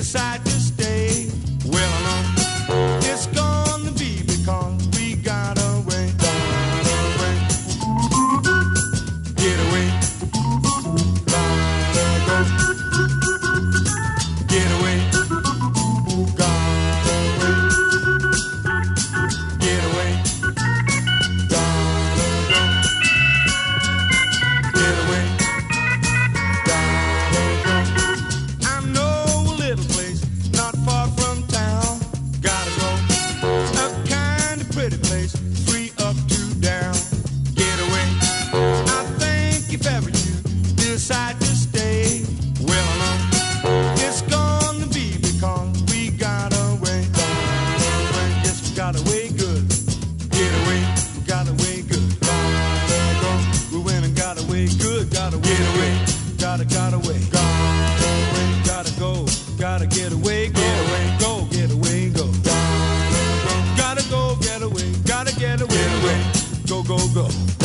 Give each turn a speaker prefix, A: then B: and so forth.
A: decide to stay, well, I know it's gonna be because we got away. Get away. Gotta go. Get away. Gotta away. Get away. Gotta go. Get away. Gotta go. I know a little place not far from town. Gotta go. A kind of pretty place, 3 up, 2 down. Get away. I think if ever you decide to stay, well, I know it's gonna be because we got away. Yes, we got away good. Get away. We got away good. Gotta go. We went and got away good. Gotta get away. Got away. Gotta go. Gotta get away. Get away. Go. Get away. Go. Gotta go. Get away. Gotta get away. Go. Go. Go.